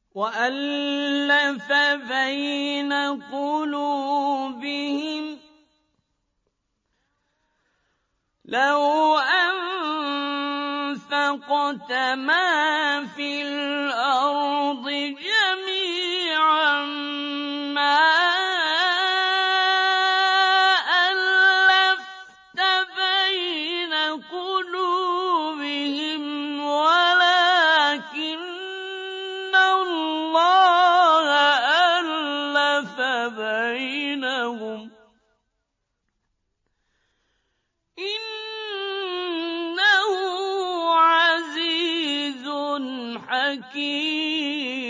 وَأَلَّفَ بَيْنَ قُلُوبِهِمْ ۚ لَوْ أَنفَقْتَ مَا فِي الْأَرْضِ جَمِيعًا مَّا أَلَّفْتَ بَيْنَ قُلُوبِهِمْ وَلَٰكِنَّ اللَّهَ أَلَّفَ بَيْنَهُمْ ۚ إِنَّهُ عَزِيزٌ حَكِيمٌ.